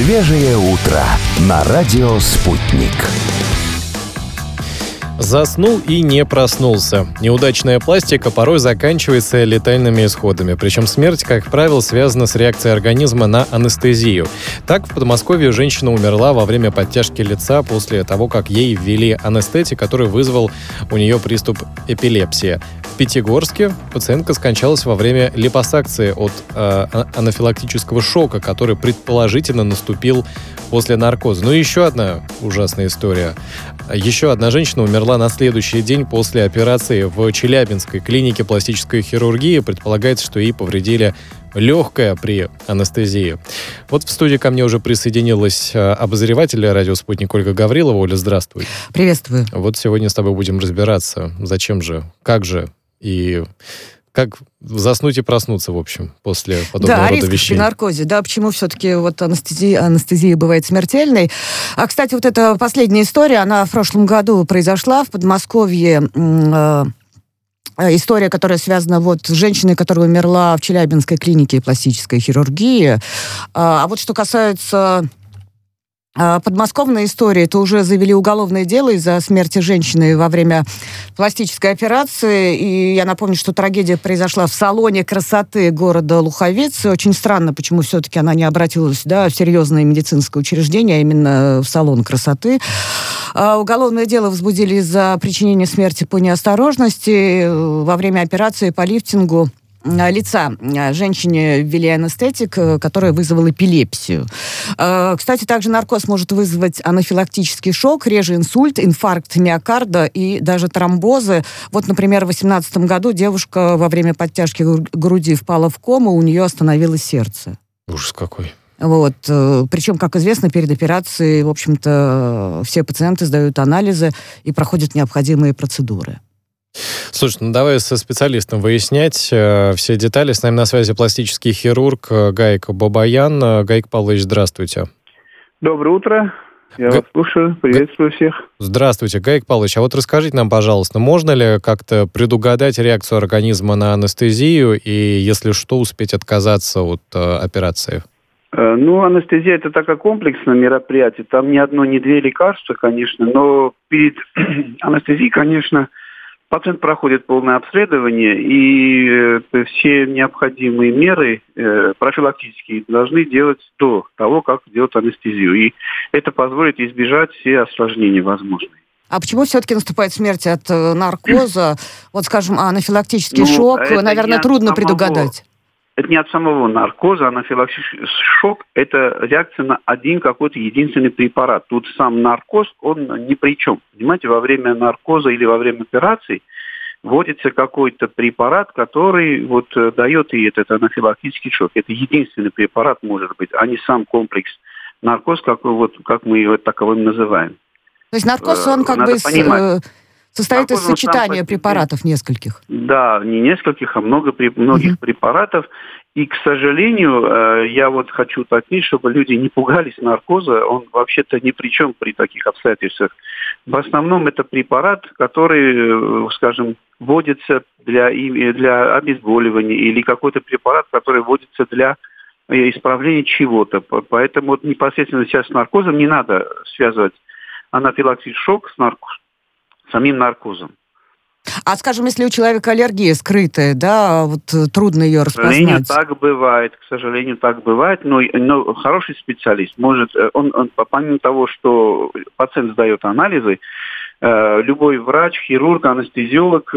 Свежее утро на радио «Спутник». Заснул и не проснулся. Неудачная пластика порой заканчивается летальными исходами. Причем смерть, как правило, связана с реакцией организма на анестезию. Так, в Подмосковье женщина умерла во время подтяжки лица после того, как ей ввели анестетик, который вызвал у нее приступ эпилепсии. В Пятигорске пациентка скончалась во время липосакции от анафилактического шока, который предположительно наступил после наркоза. Ну и еще одна ужасная история. Еще одна женщина умерла на следующий день после операции в Челябинской клинике пластической хирургии. Предполагается, что ей повредили легкое при анестезии. Вот в студии ко мне уже присоединилась обозреватель радио «Спутник» Ольга Гаврилова. Оля, здравствуй. Приветствую. Вот сегодня с тобой будем разбираться, зачем же, как же и как заснуть и проснуться, в общем, после подобного рода вещей. Да, риск при наркозе. Да, почему все-таки вот анестезия бывает смертельной. А, кстати, вот эта последняя история, она в прошлом году произошла в Подмосковье. История, которая связана вот с женщиной, которая умерла в Челябинской клинике пластической хирургии. А вот что касается подмосковной истории, то уже завели уголовное дело из-за смерти женщины во время пластической операции. И я напомню, что трагедия произошла в салоне красоты города Луховец. Очень странно, почему все-таки она не обратилась в серьезное медицинское учреждение, а именно в салон красоты. Уголовное дело возбудили из-за причинения смерти по неосторожности. Во время операции по лифтингу лица женщине ввели анестетик, который вызвал эпилепсию. Кстати, также наркоз может вызвать анафилактический шок, реже инсульт, инфаркт миокарда и даже тромбозы. Вот, например, в 2018 году девушка во время подтяжки груди впала в кому, у нее остановилось сердце. Ужас какой. Вот. Причем, как известно, перед операцией, в общем-то, все пациенты сдают анализы и проходят необходимые процедуры. Слушай, ну давай со специалистом выяснять все детали. С нами на связи пластический хирург Гаик Бабаян. Гаик Павлович, здравствуйте. Доброе утро. Я вас слушаю. Приветствую всех. Здравствуйте, Гаик Павлович. А вот расскажите нам, пожалуйста, можно ли как-то предугадать реакцию организма на анестезию и, если что, успеть отказаться от операции? Анестезия – это такое комплексное мероприятие. Там ни одно, ни две лекарства, конечно. Но перед анестезией, конечно, пациент проходит полное обследование, и все необходимые меры профилактические должны делать до того, как делать анестезию. И это позволит избежать все осложнения возможные. А почему все-таки наступает смерть от наркоза? Вот, скажем, анафилактический шок, наверное, трудно предугадать. Это не от самого наркоза, анафилактический шок – это реакция на один какой-то единственный препарат. Тут сам наркоз, он ни при чем. Понимаете, во время наркоза или во время операции вводится какой-то препарат, который дает и этот анафилактический шок. Это единственный препарат может быть, а не сам комплекс наркоз, как мы его таковым называем. То есть наркоз, он состоит из сочетания препаратов нескольких. Да, не нескольких, а многих препаратов. И, к сожалению, я хочу уточнить, чтобы люди не пугались наркоза, он вообще-то ни при чем при таких обстоятельствах. В основном это препарат, который, скажем, вводится для обезболивания, или какой-то препарат, который вводится для исправления чего-то. Поэтому непосредственно сейчас с наркозом не надо связывать анафилактический шок с самим наркозом. А, скажем, если у человека аллергия скрытая, трудно ее распознать. К сожалению, так бывает, но хороший специалист может, он помимо того, что пациент сдает анализы, любой врач, хирург, анестезиолог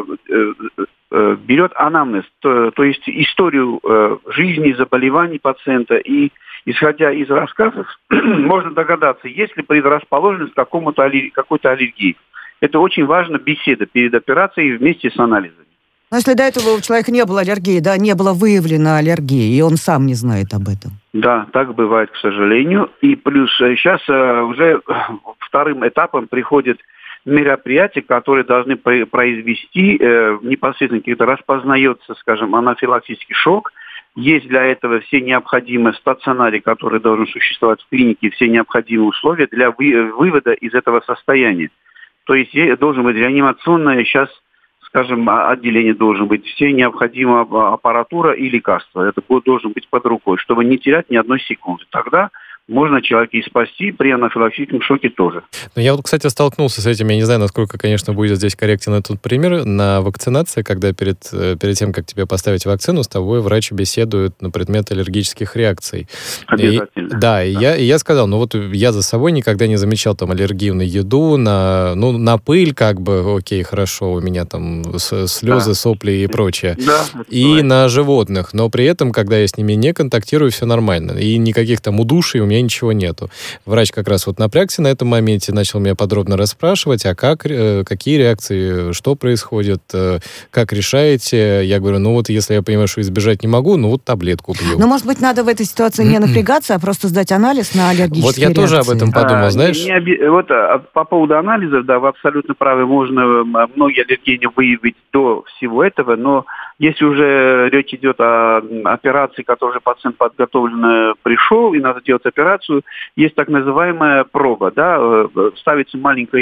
берет анамнез, то есть историю жизни, заболеваний пациента, и исходя из рассказов, можно догадаться, есть ли предрасположенность к какой-то аллергии. Это очень важно, беседа перед операцией вместе с анализами. Но если до этого у человека не было аллергии, не было выявлено аллергии, и он сам не знает об этом. Да, так бывает, к сожалению. И плюс сейчас уже вторым этапом приходят мероприятия, которые должны произвести непосредственно, когда распознается, скажем, анафилактический шок. Есть для этого все необходимые стационары, которые должны существовать в клинике, все необходимые условия для вывода из этого состояния. То есть должен быть реанимационное, сейчас, скажем, отделение должен быть, все необходимая аппаратура и лекарства. Это должен быть под рукой, чтобы не терять ни одной секунды. Тогда можно человека и спасти, при анафилактическом шоке тоже. Ну, я вот, кстати, столкнулся с этим, я не знаю, насколько, конечно, будет здесь корректен этот пример, на вакцинации, когда перед тем, как тебе поставить вакцину, с тобой врач беседует на предмет аллергических реакций. Обязательно. И я сказал, ну вот я за собой никогда не замечал там аллергию на еду, на пыль, как бы, окей, хорошо, у меня там слезы, сопли и прочее. Да, и на животных, но при этом, когда я с ними не контактирую, все нормально. И никаких там удуший у меня ничего нету. Врач как раз вот напрягся на этом моменте, начал меня подробно расспрашивать, а какие реакции, что происходит, как решаете. Я говорю, ну вот если я понимаю, что избежать не могу, ну вот таблетку пью. Ну, может быть, надо в этой ситуации не напрягаться, а просто сдать анализ на аллергические реакции. Вот я тоже об этом подумал, знаешь. Вот по поводу анализов, да, вы абсолютно правы, можно многие аллергены выявить до всего этого, но если уже речь идет о операции, которой уже пациент подготовлен пришел, и надо делать операцию, есть так называемая проба, да, ставится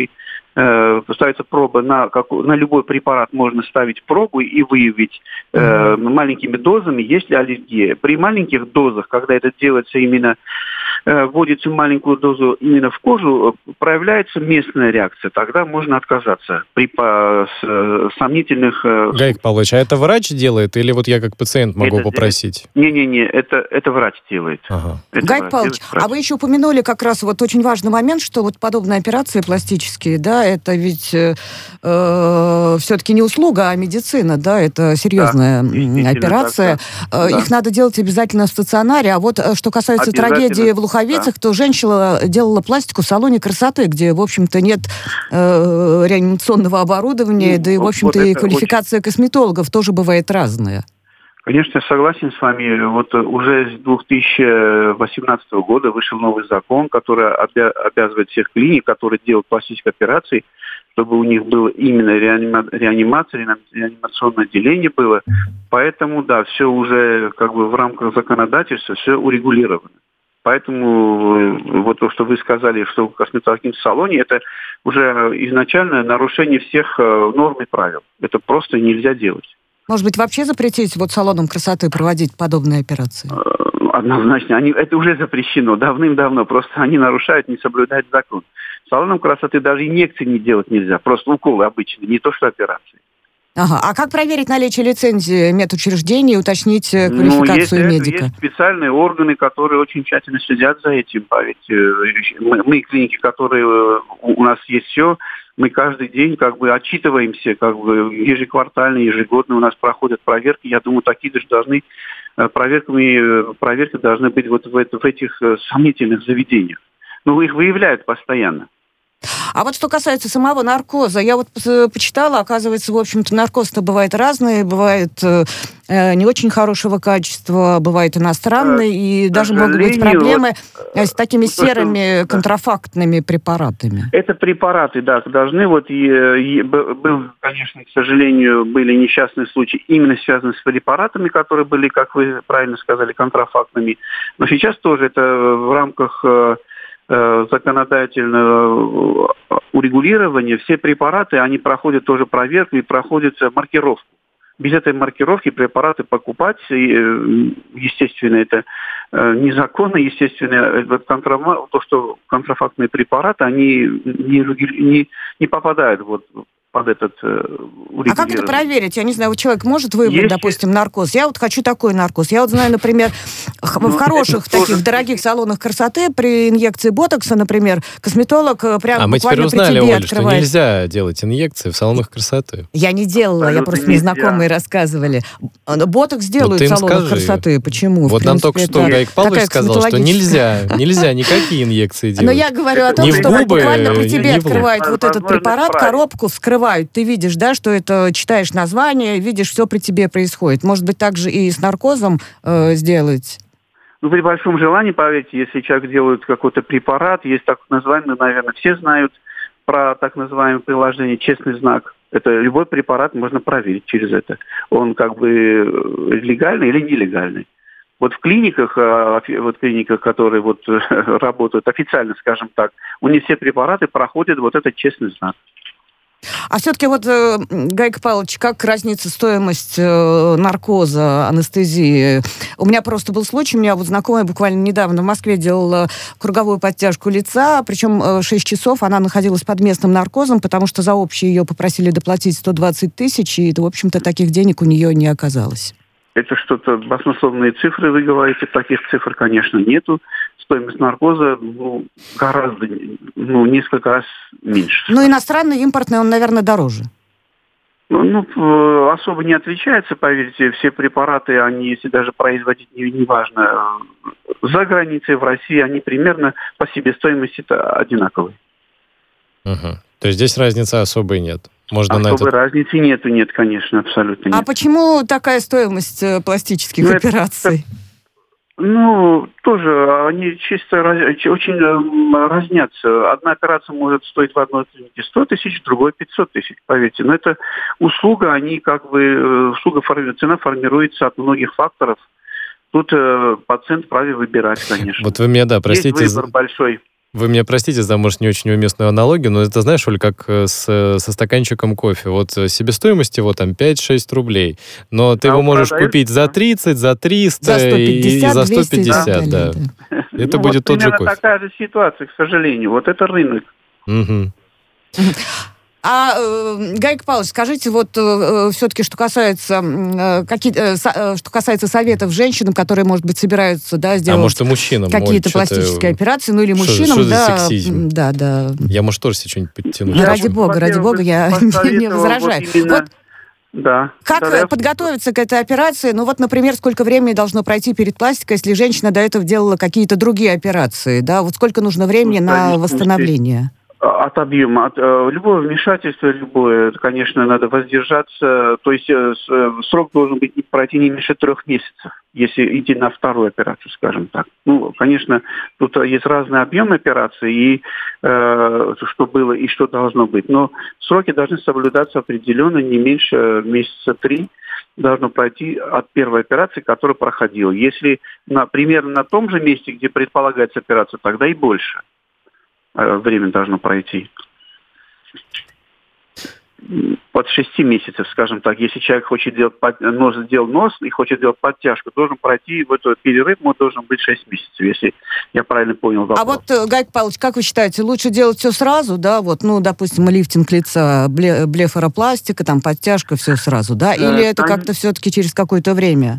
проба на любой препарат, можно ставить пробу и выявить маленькими дозами, есть ли аллергия. При маленьких дозах, когда это делается именно, вводится маленькую дозу именно в кожу, проявляется местная реакция. Тогда можно отказаться при сомнительных... Гаик Павлович, а это врач делает или вот я как пациент могу попросить? Не-не-не, это врач делает. Ага. Гаик Павлович, а вы еще упомянули как раз вот очень важный момент, что вот подобные операции пластические, да, это ведь все-таки не услуга, а медицина, да, это серьезная операция. Да. Их надо делать обязательно в стационаре. А вот что касается трагедии в Луховицах, то женщина делала пластику в салоне красоты, где, в общем-то, нет реанимационного оборудования, да и, в общем-то, и квалификация косметологов тоже бывает разная. Конечно, я согласен с вами. Вот уже с 2018 года вышел новый закон, который обязывает всех клиник, которые делают пластические операции, чтобы у них было именно реанимация, реанимационное отделение было. Поэтому, да, все уже как бы в рамках законодательства, все урегулировано. Поэтому вот то, что вы сказали, что в косметологическом салоне, это уже изначально нарушение всех норм и правил. Это просто нельзя делать. Может быть, вообще запретить вот салонам красоты проводить подобные операции? Однозначно. Это уже запрещено давным-давно. Просто они нарушают, не соблюдают закон. Салонам красоты даже инъекции не делать нельзя. Просто уколы обычные, не то что операции. Ага. А как проверить наличие лицензии медучреждений и уточнить квалификацию медика? Есть специальные органы, которые очень тщательно следят за этим. Мы клиники, которые у нас есть все, мы каждый день как бы отчитываемся, как бы ежеквартально, ежегодно у нас проходят проверки. Я думаю, такие же проверки должны быть вот в этих сомнительных заведениях. Но их выявляют постоянно. А вот что касается самого наркоза, я вот почитала, оказывается, в общем-то, наркоз-то бывает разный, бывает не очень хорошего качества, бывает иностранный, и даже могут быть проблемы с такими серыми контрафактными препаратами. Это препараты, да, должны, был, конечно, к сожалению, были несчастные случаи, именно связанные с препаратами, которые были, как вы правильно сказали, контрафактными. Но сейчас тоже это в рамках законодательного урегулирования, все препараты, они проходят тоже проверку и проходят маркировку. Без этой маркировки препараты покупать, естественно, это незаконно, естественно, то, что контрафактные препараты, они не попадают под этот урегулирование. А как это проверить? Я не знаю, человек может выбрать, допустим, наркоз. Я вот хочу такой наркоз. Я вот знаю, например, в хороших таких дорогих салонах красоты при инъекции ботокса, например, косметолог прям мы теперь узнали, при тебе Оль, открывает. Что нельзя делать инъекции в салонах красоты. Я не делала, я просто мне знакомые рассказывали. Ботокс делают в салонах красоты. Почему? Вот нам только что Гаик Павлович сказал, что нельзя никакие инъекции делать. Но я говорю о том, что буквально при тебе открывают вот этот препарат, коробку вскрывают. Ты видишь, да, что это, читаешь название, видишь, все при тебе происходит. Может быть, так же и с наркозом сделать? При большом желании, поверьте, если человек делает какой-то препарат, есть так называемый, наверное, все знают про так называемое приложение «Честный знак». Это любой препарат можно проверить через это. Он как бы легальный или нелегальный. Вот в клиниках, которые работают официально, скажем так, у них все препараты проходят вот этот честный знак. А все-таки вот, Гайко Павлович, как разница стоимость наркоза, анестезии? У меня просто был случай, у меня вот знакомая буквально недавно в Москве делала круговую подтяжку лица, причем 6 часов она находилась под местным наркозом, потому что за общее ее попросили доплатить 120 тысяч, и, в общем-то, таких денег у нее не оказалось. Это что-то баснословные цифры, вы говорите, таких цифр, конечно, нету. Стоимость наркоза гораздо, несколько раз меньше. Ну, иностранный, импортный, он, наверное, дороже. Особо не отличается, поверьте. Все препараты, они, если даже производить неважно, за границей, в России, они примерно по себестоимости-то одинаковые. Угу. То есть здесь разницы особой нет? Можно особой разницы нет, конечно, абсолютно нет. А почему такая стоимость пластических операций? Тоже они чисто очень разнятся. Одна операция может стоить в одной клинике 100 тысяч, в другой 500 тысяч, поверьте. Но это услуга, цена формируется от многих факторов. Тут пациент вправе выбирать, конечно. Вот вы меня, простите. Есть выбор большой. Вы меня простите за, может, не очень уместную аналогию, но это, знаешь, Оль, как со стаканчиком кофе. Вот себестоимость его там 5-6 рублей, но ты его можешь купить за 30, за 300 за 150, и за 150, 200, да. Это будет тот же кофе. Такая же ситуация, к сожалению. Вот это рынок. Угу. А, Гайко Павлович, скажите, вот все-таки, что касается советов женщинам, которые, может быть, собираются, сделать может, и мужчинам, какие-то пластические операции, ну или мужчинам, что за сексизм? Да. Я, может, тоже себе что-нибудь подтяну. Ради бога, я не возражаю. Как подготовиться к этой операции? Ну вот, например, сколько времени должно пройти перед пластикой, если женщина до этого делала какие-то другие операции, да? Вот сколько нужно времени на восстановление? От объема, от любого вмешательства, конечно, надо воздержаться. То есть срок должен пройти не меньше 3 месяцев, если идти на вторую операцию, скажем так. Конечно, тут есть разные объемы операции, и что было и что должно быть. Но сроки должны соблюдаться определенно, не меньше месяца 3 должно пройти от первой операции, которая проходила. Если примерно на том же месте, где предполагается операция, тогда и больше время должно пройти. От 6 месяцев, скажем так. Если человек хочет сделать нос и хочет делать подтяжку, должен пройти в этот перерыв, должен быть 6 месяцев, если я правильно понял вопрос. А вот, Гайко Павлович, как вы считаете, лучше делать все сразу, да, допустим, лифтинг лица, блефаропластика, подтяжка, все сразу, да? Или это как-то все-таки через какое-то время?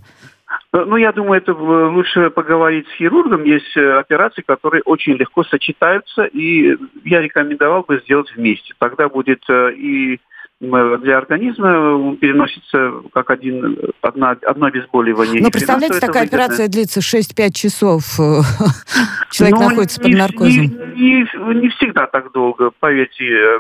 Я думаю, это лучше поговорить с хирургом. Есть операции, которые очень легко сочетаются, и я рекомендовал бы сделать вместе. Тогда будет и для организма переносится как одно обезболивание. Но представляете, такая операция длится 6-5 часов. Человек находится под наркозом. Не всегда так долго, поверьте.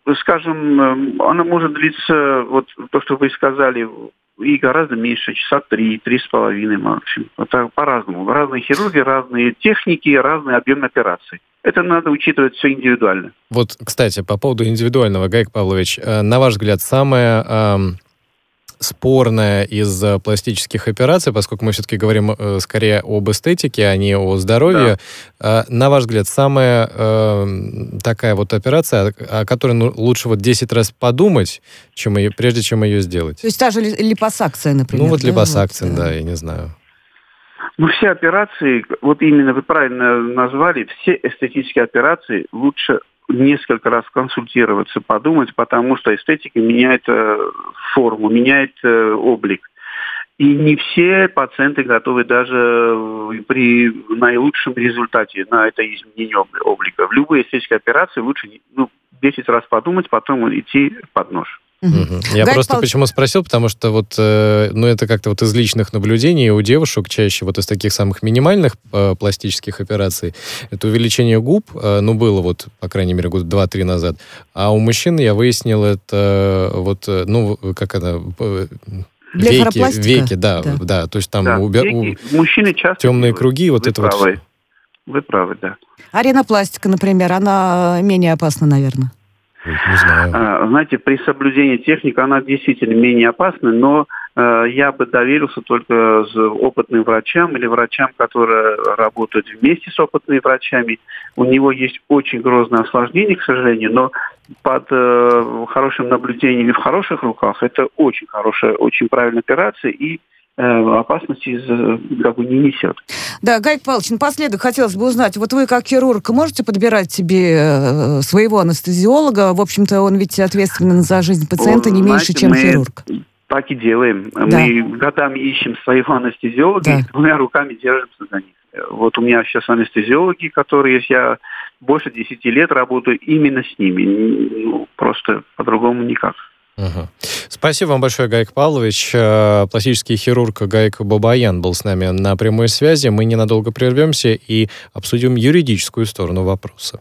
Скажем, она может длиться, вот то, что вы сказали, и гораздо меньше, часа 3-3,5 максимум. Это по-разному. Разные хирурги, разные техники, разный объем операций. Это надо учитывать все индивидуально. Вот, кстати, по поводу индивидуального, Гайко Павлович, на ваш взгляд, самое спорное из пластических операций, поскольку мы все-таки говорим скорее об эстетике, а не о здоровье, на ваш взгляд, самая такая вот операция, о которой лучше 10 раз подумать, прежде чем ее сделать? То есть та же липосакция, например. Липосакция, да, я не знаю. Все операции, именно вы правильно назвали, все эстетические операции лучше несколько раз консультироваться, подумать, потому что эстетика меняет форму, меняет облик. И не все пациенты готовы даже при наилучшем результате на это изменение облика. В любой эстетической операции лучше 10 раз подумать, потом идти под нож. Я просто почему спросил, потому что это как-то из личных наблюдений у девушек чаще из таких самых минимальных пластических операций это увеличение губ, было по крайней мере год 2-3 назад, а у мужчин я выяснил это веки, да, то есть там мужчины часто темные круги, Вы правы, да. А ринопластика, например, она менее опасна, наверное? Не знаю. Знаете, при соблюдении техники она действительно менее опасна, но я бы доверился только опытным врачам или врачам, которые работают вместе с опытными врачами. У него есть очень грозное осложнение, к сожалению, но под хорошим наблюдением и в хороших руках это очень хорошая, очень правильная операция и опасности не несет. Да, Гайк Павлович, напоследок хотелось бы узнать, вот вы как хирург можете подбирать себе своего анестезиолога? В общем-то, он ведь ответственен за жизнь пациента не меньше, чем хирург. Так и делаем. Да. Мы годами ищем своего анестезиолога и двумя руками держимся за них. Вот у меня сейчас анестезиологи, которые есть, я больше 10 лет работаю именно с ними. Просто по-другому никак. Угу. Спасибо вам большое, Гайк Павлович. Пластический хирург Гайк Бабаян был с нами на прямой связи. Мы ненадолго прервемся и обсудим юридическую сторону вопроса.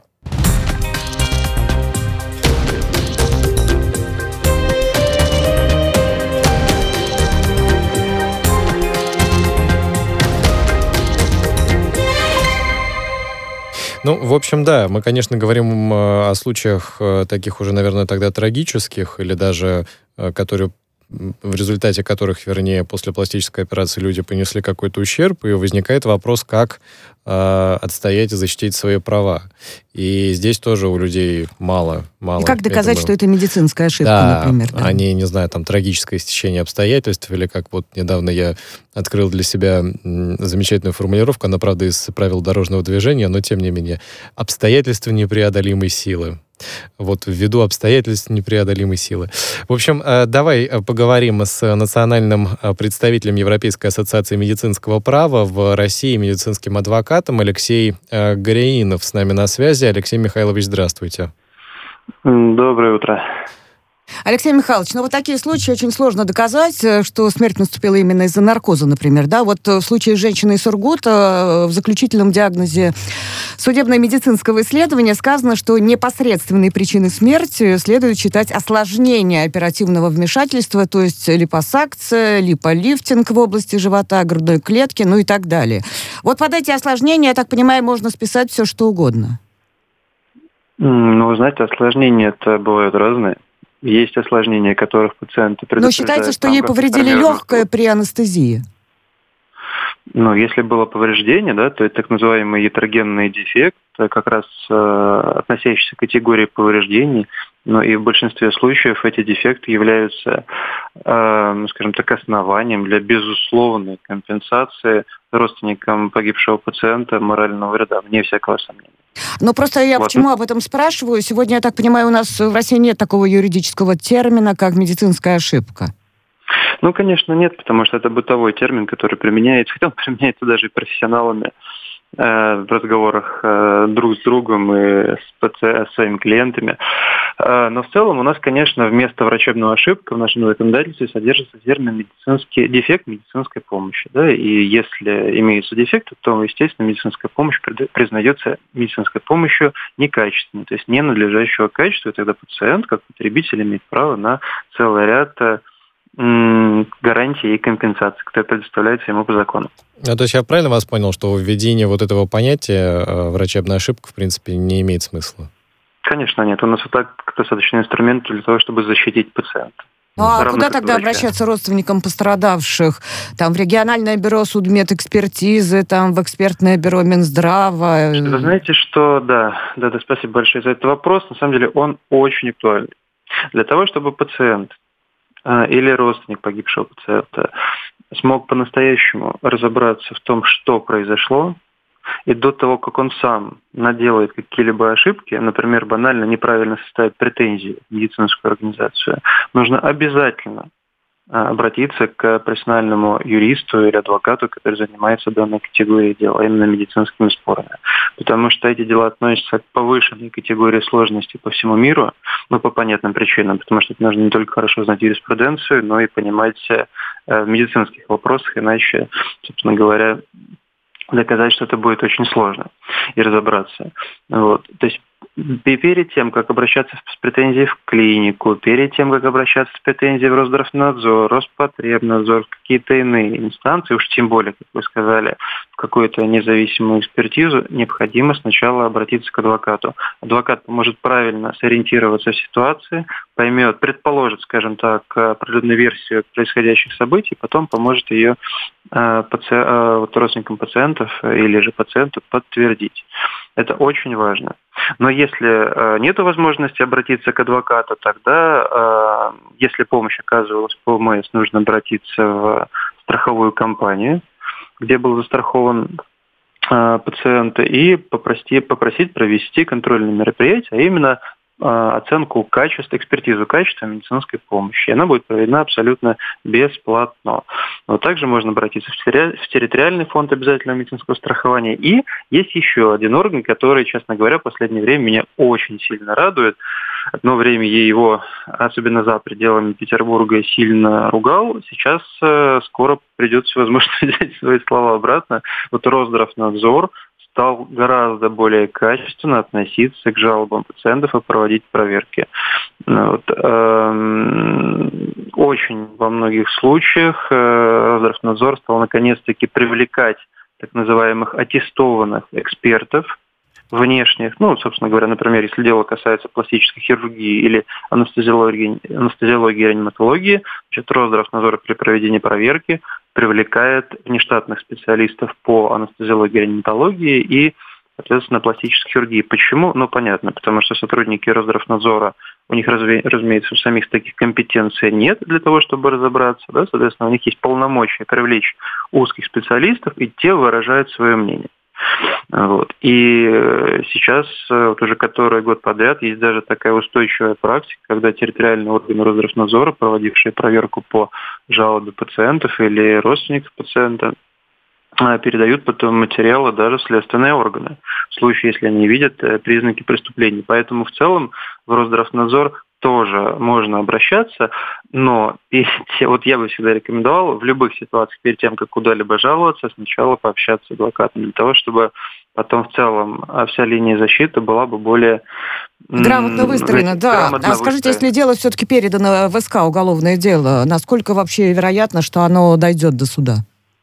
Ну, в общем, да, мы, конечно, говорим о случаях таких уже, наверное, тогда трагических, или даже которые в результате которых, вернее, после пластической операции люди понесли какой-то ущерб, и возникает вопрос, как отстоять и защитить свои права. И здесь тоже у людей мало. И как доказать, что это медицинская ошибка, например? Да, не знаю, там, трагическое стечение обстоятельств, или как вот недавно я открыл для себя замечательную формулировку, она, правда, из правил дорожного движения, но, тем не менее, обстоятельства непреодолимой силы. Вот ввиду обстоятельств непреодолимой силы. В общем, давай поговорим с национальным представителем Европейской ассоциации медицинского права в России, медицинским адвокатом Алексей Горяинов с нами на связи. Алексей Михайлович, здравствуйте. Доброе утро. Алексей Михайлович, вот такие случаи очень сложно доказать, что смерть наступила именно из-за наркоза, например, да? Вот в случае женщины из Сургута в заключительном диагнозе судебно-медицинского исследования сказано, что непосредственной причиной смерти следует считать осложнение оперативного вмешательства, то есть липосакция, липолифтинг в области живота, грудной клетки, ну и так далее. Вот под эти осложнения, я так понимаю, можно списать все, что угодно. Ну, вы знаете, осложнения-то бывают разные. Есть осложнения, которых пациенты предупреждают. Но считается, что ей повредили легкое при анестезии. Ну, если было повреждение, да, то это так называемый ятрогенный дефект, как раз относящийся к категории повреждений. Но и в большинстве случаев эти дефекты являются, скажем так, основанием для безусловной компенсации родственникам погибшего пациента морального вреда, вне всякого сомнения. Но просто я почему об этом спрашиваю? Сегодня, я так понимаю, у нас в России нет такого юридического термина, как медицинская ошибка. Ну, конечно, нет, потому что это бытовой термин, который применяется, хотя он применяется даже и профессионалами в разговорах друг с другом и с своими клиентами. Но в целом у нас, конечно, вместо врачебной ошибки в нашем законодательстве содержится термин медицинский дефект медицинской помощи. Да? И если имеется дефект, то, естественно, медицинская помощь признается медицинской помощью некачественной, то есть ненадлежащего качества, и тогда пациент, как потребитель, имеет право на целый ряд гарантий и компенсаций, которые предоставляются ему по закону. То есть я правильно вас понял, что введение вот этого понятия врачебная ошибка, в принципе, не имеет смысла? Конечно, нет. У нас вот так достаточно инструментов для того, чтобы защитить пациента. Ну, а куда тогда обращаться родственникам пострадавших? Там в региональное бюро судмедэкспертизы, там в экспертное бюро Минздрава? Вы знаете, что да, спасибо большое за этот вопрос. На самом деле он очень актуальный. Для того, чтобы пациент или родственник погибшего пациента смог по-настоящему разобраться в том, что произошло, и до того, как он сам наделает какие-либо ошибки, например, банально неправильно составит претензии в медицинскую организацию, нужно обязательно обратиться к профессиональному юристу или адвокату, который занимается данной категорией дел, а именно медицинскими спорами. Потому что эти дела относятся к повышенной категории сложности по всему миру, но по понятным причинам, потому что нужно не только хорошо знать юриспруденцию, но и понимать в медицинских вопросах, иначе, собственно говоря, доказать что-то будет очень сложно и разобраться. Вот. То есть И перед тем, как обращаться с претензией в клинику, перед тем, как обращаться с претензией в Росздравнадзор, Роспотребнадзор, в какие-то иные инстанции, уж тем более, как вы сказали, в какую-то независимую экспертизу, необходимо сначала обратиться к адвокату. Адвокат поможет правильно сориентироваться в ситуации, поймет, предположит, скажем так, определенную версию происходящих событий, потом поможет ее родственникам пациентов или же пациенту подтвердить. Это очень важно. Но если нет возможности обратиться к адвокату, тогда, если помощь оказывалась по ОМС, нужно обратиться в страховую компанию, где был застрахован пациент, и попросить провести контрольные мероприятия, а именно оценку качества, экспертизу качества медицинской помощи. Она будет проведена абсолютно бесплатно. Но также можно обратиться в территориальный фонд обязательного медицинского страхования. И есть еще один орган, который, честно говоря, в последнее время меня очень сильно радует. Одно время я его, особенно за пределами Петербурга, сильно ругал. Сейчас скоро придется, возможно, взять свои слова обратно. Вот Росздравнадзор стал гораздо более качественно относиться к жалобам пациентов и проводить проверки. Очень во многих случаях Росздравнадзор стал наконец-таки привлекать так называемых аттестованных экспертов внешних, собственно говоря, например, если дело касается пластической хирургии или анестезиологии, реаниматологии, Росздравнадзор при проведении проверки привлекает внештатных специалистов по анестезиологии, реаниматологии и, соответственно, пластической хирургии. Почему? Понятно, потому что сотрудники Росздравнадзора, у них, разумеется, у самих таких компетенций нет для того, чтобы разобраться, да, соответственно, у них есть полномочия привлечь узких специалистов, и те выражают свое мнение. И сейчас, уже который год подряд, есть даже такая устойчивая практика, когда территориальные органы Росздравнадзора, проводившие проверку по жалобе пациентов или родственников пациента, передают потом материалы даже в следственные органы, в случае, если они видят признаки преступления. Поэтому в целом в Росздравнадзор тоже можно обращаться, но я бы всегда рекомендовал в любых ситуациях, перед тем, как куда-либо жаловаться, сначала пообщаться с адвокатом, для того, чтобы потом в целом вся линия защиты была бы более грамотно выстроена, да. Скажите, если дело все-таки передано в СК, уголовное дело, насколько вообще вероятно, что оно дойдет до суда?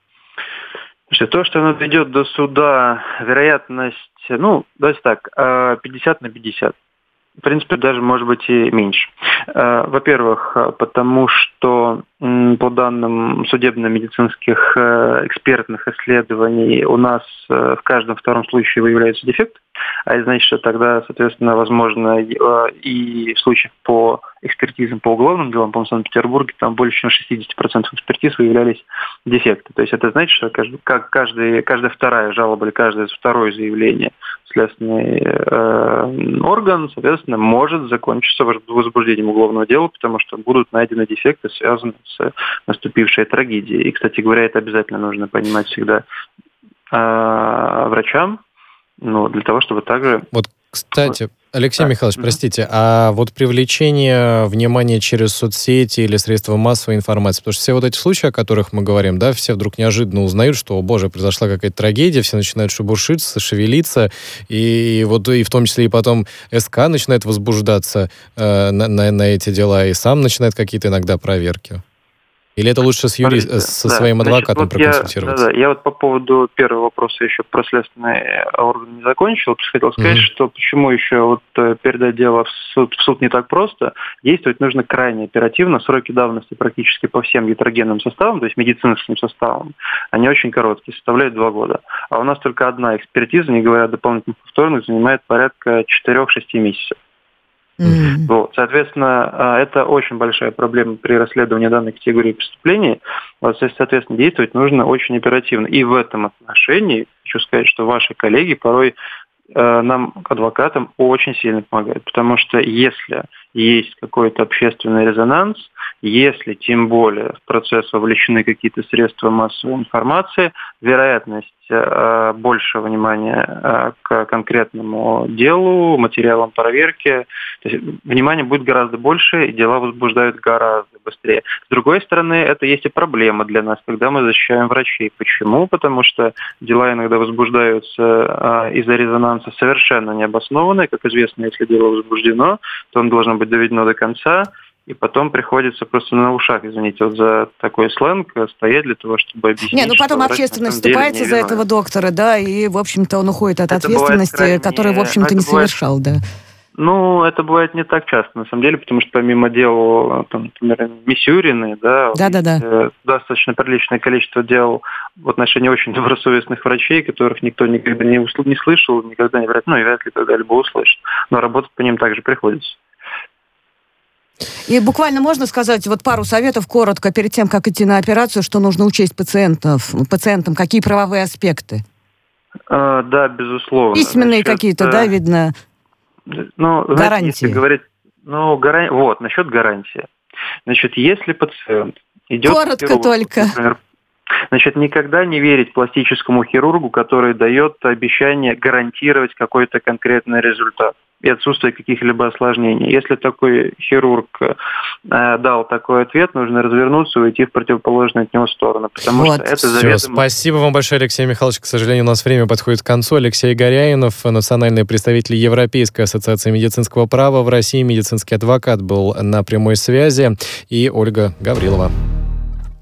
То, что оно дойдет до суда, вероятность, давайте так, 50 на 50. В принципе, даже, может быть, и меньше. Во-первых, потому что по данным судебно-медицинских экспертных исследований у нас в каждом втором случае выявляются дефекты, а это значит, что тогда, соответственно, возможно, и в случаях по экспертизам по уголовным делам, по Санкт-Петербурге, там больше чем 60% экспертиз выявлялись дефекты. То есть это значит, что каждая вторая жалоба или каждое второе заявление в следственный орган, соответственно, может закончиться возбуждением уголовного дела, потому что будут найдены дефекты, связанные с наступившей трагедией. И, кстати говоря, это обязательно нужно понимать всегда врачам, для того, чтобы также... Кстати, Алексей Михайлович, простите, а привлечение внимания через соцсети или средства массовой информации, потому что все эти случаи, о которых мы говорим, да, все вдруг неожиданно узнают, что, о боже, произошла какая-то трагедия, все начинают шебуршиться, шевелиться, и в том числе и потом СК начинает возбуждаться на эти дела, и сам начинает какие-то иногда проверки. Или это лучше со своим адвокатом проконсультироваться? Я по поводу первого вопроса еще про следственный орган не закончил. Хотел сказать, что почему еще передать дело в суд не так просто. Действовать нужно крайне оперативно. Сроки давности практически по всем гетерогенным составам, то есть медицинским составам, они очень короткие, составляют 2 года. А у нас только одна экспертиза, не говоря о дополнительных повторных, занимает порядка 4-6 месяцев. Соответственно, это очень большая проблема при расследовании данной категории преступлений. Соответственно, действовать нужно очень оперативно. И в этом отношении хочу сказать, что ваши коллеги порой нам, адвокатам, очень сильно помогают. Потому что если есть какой-то общественный резонанс, если тем более в процесс вовлечены какие-то средства массовой информации, вероятность большего внимания к конкретному делу, материалам проверки, то есть внимание будет гораздо больше, и дела возбуждают гораздо быстрее. С другой стороны, это есть и проблема для нас, когда мы защищаем врачей. Почему? Потому что дела иногда возбуждаются из-за резонанса совершенно необоснованные. Как известно, если дело возбуждено, то оно должно быть доведено до конца, и потом приходится просто на ушах, извините, вот за такой сленг стоять для того, чтобы объяснить. Потом общественность вступается за этого доктора, да, и, в общем-то, он уходит от ответственности, которую, в общем-то, не совершал, да. Это бывает не так часто, на самом деле, потому что помимо дел, например, Мисюрины, достаточно приличное количество дел в отношении очень добросовестных врачей, которых никто никогда не слышал, никогда не вряд ли когда-либо услышит. Но работать по ним также приходится. И буквально можно сказать пару советов коротко перед тем, как идти на операцию, что нужно учесть пациентам, какие правовые аспекты? Да, безусловно. Письменные какие-то, видно, гарантии. Если говорить, насчет гарантии. Если пациент идет коротко к хирургу, только. Например, никогда не верить пластическому хирургу, который дает обещание гарантировать какой-то конкретный результат и отсутствие каких-либо осложнений. Если такой хирург дал такой ответ, нужно развернуться и уйти в противоположную от него сторону, потому что это заведомо... Все, спасибо вам большое, Алексей Михайлович. К сожалению, у нас время подходит к концу. Алексей Горяинов, национальный представитель Европейской ассоциации медицинского права в России, медицинский адвокат, был на прямой связи, и Ольга Гаврилова.